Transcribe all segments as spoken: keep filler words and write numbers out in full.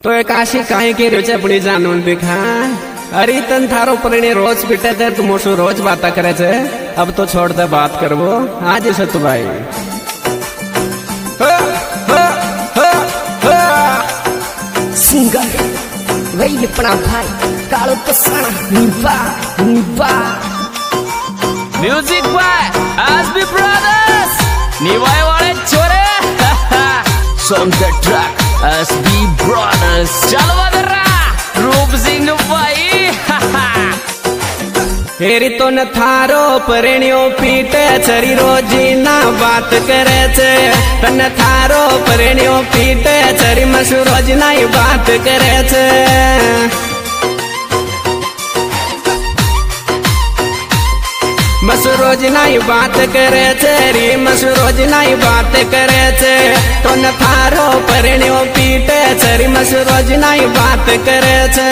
तो एक आशी काहे के रोज अपनी जानून दिखा। अरे तन थारो परिणी रोज पिटे थे तुम रोज बात करे छे। अब तो छोड़ दे बात करवो आज सतु भाई। सिंगर वही अपना भाई कालो पसाना निभा निभा म्यूजिक बाय एसबी ब्रदर्स निभाए वाले छोरे song the track SB brothers चलवा दरा रूप सिंह भाई हेरी तो न थारो परिणियो पीटे चरी रोजी ना बात करे छे। तन थारो परिणियो पीटे चरी मसु रोज ना बात करे छे। मसु रोज ना बात करे छे री मसु रोज ना बात करे छे। तो न थारो परिणियो पीटे चरी मसु रोज ना बात करे छे।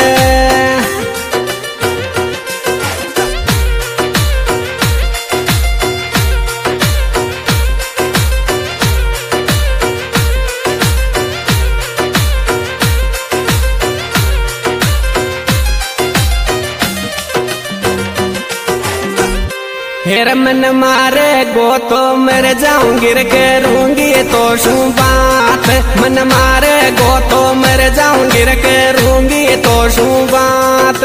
हेर मन मारे गो तो मर जाऊं गिर के रूंगी तो शू बात। मन मारे गो तो मर जाऊं गिर के रूंगी तो शू बात।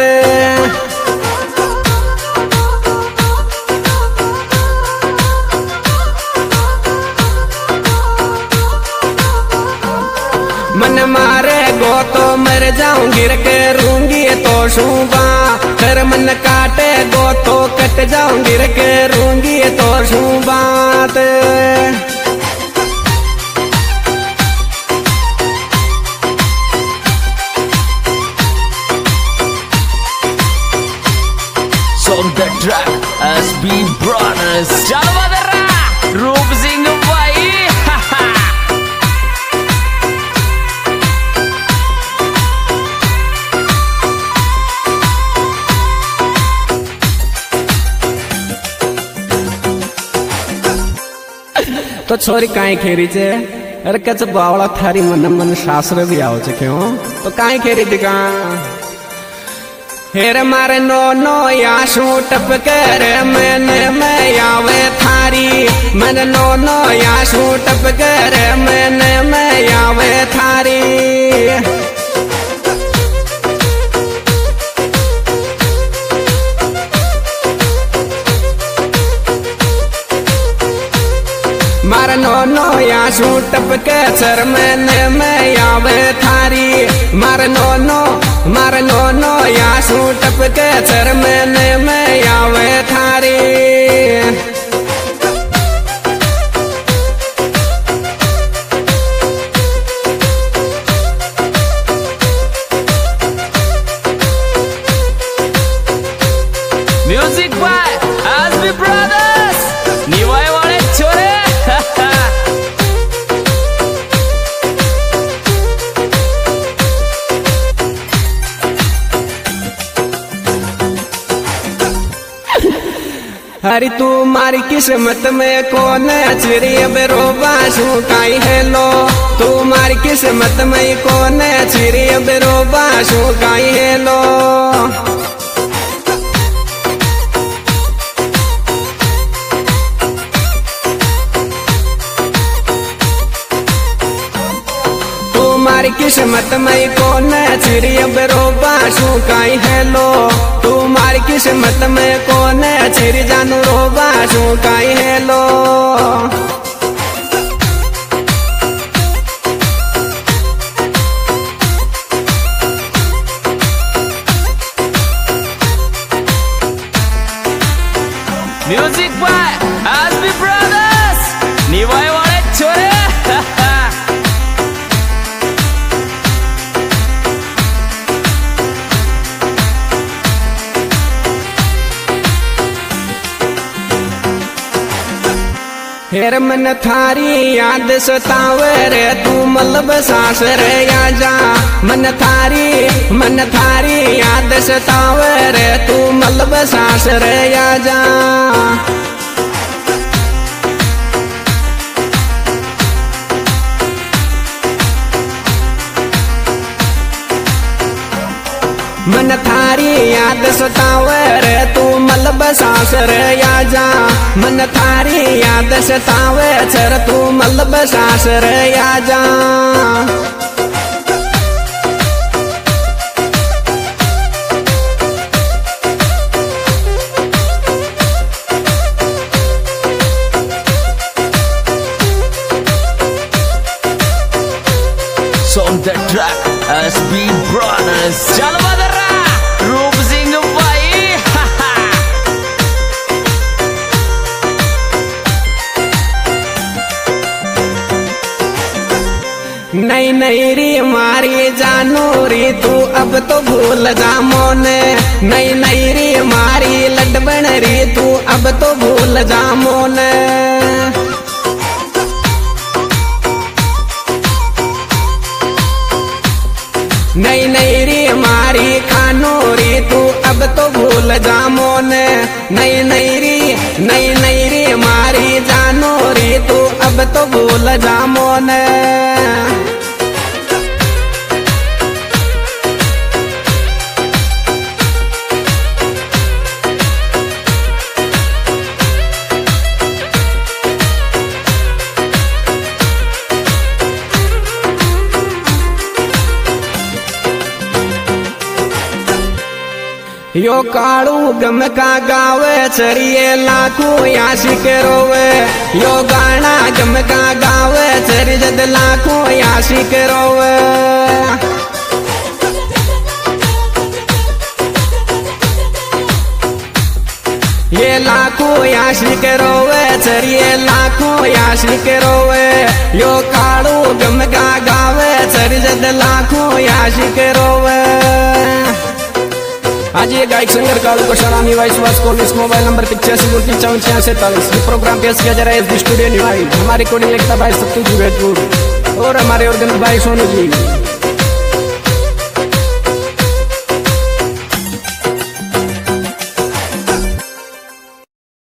मन मारे गो तो मर जाऊं गिर के रूंगी तो शू बात। कर मन काटे गो तो कट जाऊं गिर के रूंगी तो शू बात। Song the track SB brothers चलवा दरा रूप सिंह भाई तो छोरी काई खेरी छे। अरे कच बावड़ा थारी मन मन शास्त्र भी आओ छे क्यों। तो काई खेरी दिखा। हेर मारे नो नो या शू टप कर मन में आवे थारी। मन नो नो या शू टप कर मन में आवे थारी। मार नो नो या शू टप के सर में में आवे थारी। मार नो नो मार नो नो या शू टप के सर में में आवे थारी। म्यूजिक बाय एसबी ब्रदर्स निभाए वाले छोरे हरी तू मारी किस्मत में कौन चिरी अब रोबा शू काई हेलो। तू मारी किस्मत में कौन चिरी अब रोबा शू काई हेलो। तुम्हारी किस्मत में कौन चिड़ी अब रोबा शू काई हेलो। तुम्हारी किस्मत में कौन चिड़ी जानू रोबा शू काई hello. Music by SB brothers निभाए वाले छोरे हेर मन थारी याद सतावे रे तू मलब सास रे या जा। मन थारी मन थारी याद सतावे रे तू मलब सास रे या जा। मन थारी याद सतावे रे तू मलब सांस रे आजा मन थारी याद सतावे चर तू मलब सांस रे आजा On the track, S B Brothers. चल बदरा, रूप सिंह भाई. नहीं नहीं री मारी जानू री तू अब तो भूल जा मोने नहीं नहीं री मारी लडबन री तू अब तो भूल जा मोने नहीं नहीं री मारी खानो री तू अब तो भूल जा मोने नहीं नहीं री नहीं नहीं री मारी जानो री तू अब तो भूल जा मोने यो कालू गम का गावे चरिए लाखों याशिक रोवे यो गाना गम का गावे चरी जद लाखों याशिक रोवे ये लाखों याशिक रोवे चरिए लाखों याशिक रोवे यो कालू गम का गावे चरी जद लाखों याशिक रोवे। आज ये गायक सिंगर कालू को सलामी वॉइस वॉइस कॉल इस मोबाइल नंबर पिचासी उनतीस चौवन छियासी सैतालीस। ये प्रोग्राम पेश किया जा रहा है एस बी स्टूडियो न्यू। हमारी कोडिंग लिखता भाई सत्तू जी और हमारे ऑर्गन भाई सोनू जी।